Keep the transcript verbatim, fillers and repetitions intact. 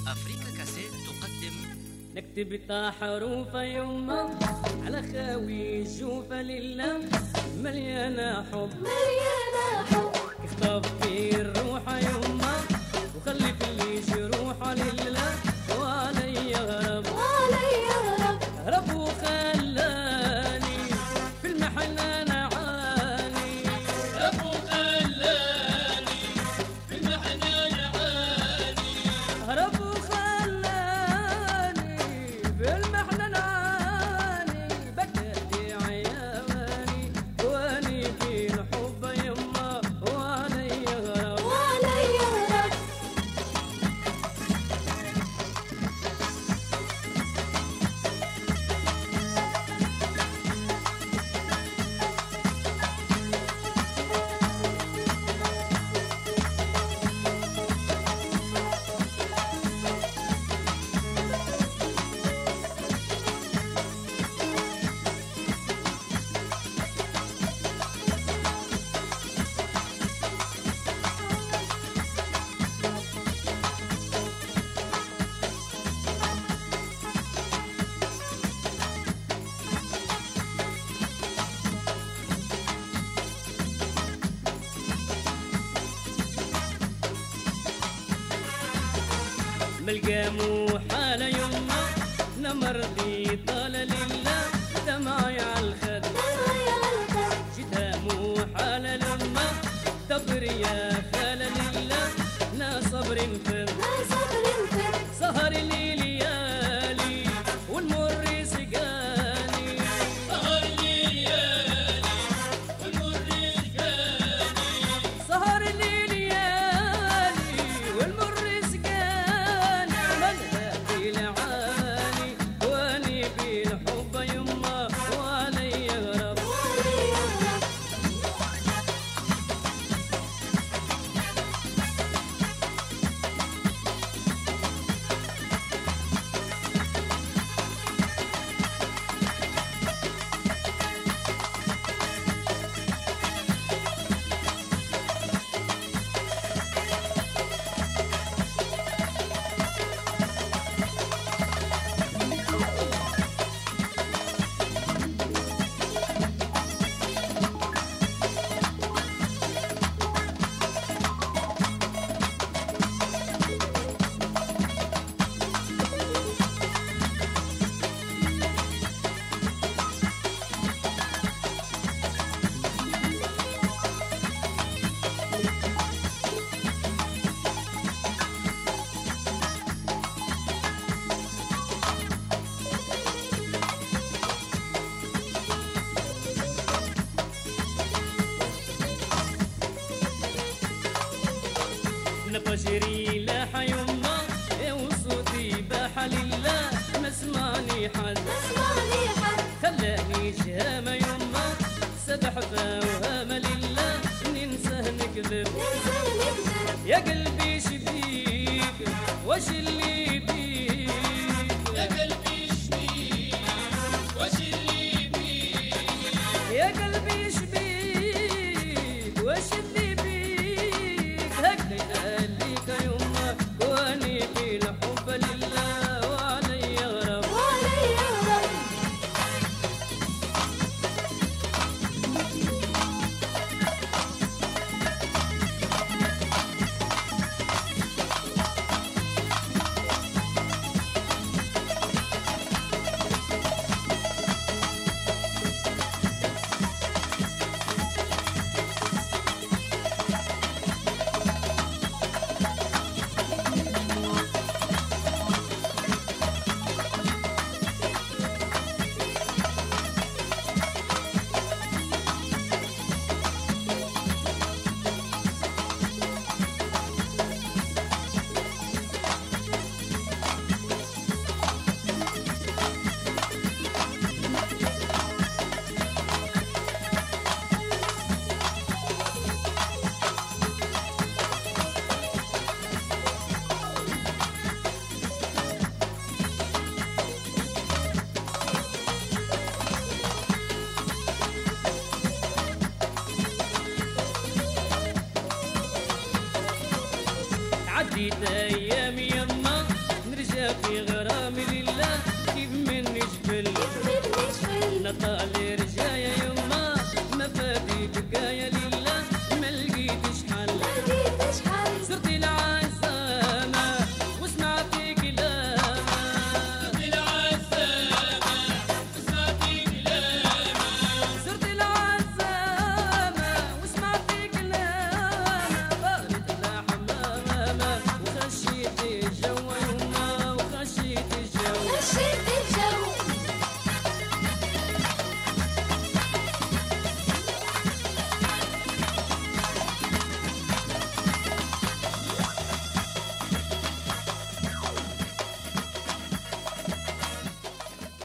أفريكا كاسيت تقدم نكتب طا حروف يما على خاوي الجوفة لله مليانة حب مليانة حب كيف طفي الروح يما وخلي كل جروح لله وعلي غرب وعلي غرب هرب وخلاني في المحن انا عاني هرب وخلاني في المحن انا عاني هرب وخلاني في المحن انا عاني بكاتي عيواني واني في الحب يما وعلي غرب وعلي غرب ملقامو حالة يما نمرضي طال لله دمعي عالخد دمعي عالخد جدامو حالة لما دبر يا خالة لله لا صبر فم لا صبر فم سهر لي ليالي والمر سقاني سهر ليالي والمر سقاني سهر لي ليالي والمر سقاني ملهاتي العاني واني بالحب يما وعلي غرب وعلي غرب نفجري لاح يما وصوتي باح لله ما سمعني حد اسمعني حد خلاني جهامة يما سبح فوهام لله ننساه نكذب ننسى نكذب يا قلبي شبيك واش اللي بيك يا قلبي شبيك واش اللي بيك يا قلبي شبيك واش اللي بيك هكذا يخليك يما واني في الحب لله وعلي غرب وعلي غرب عديت ايامي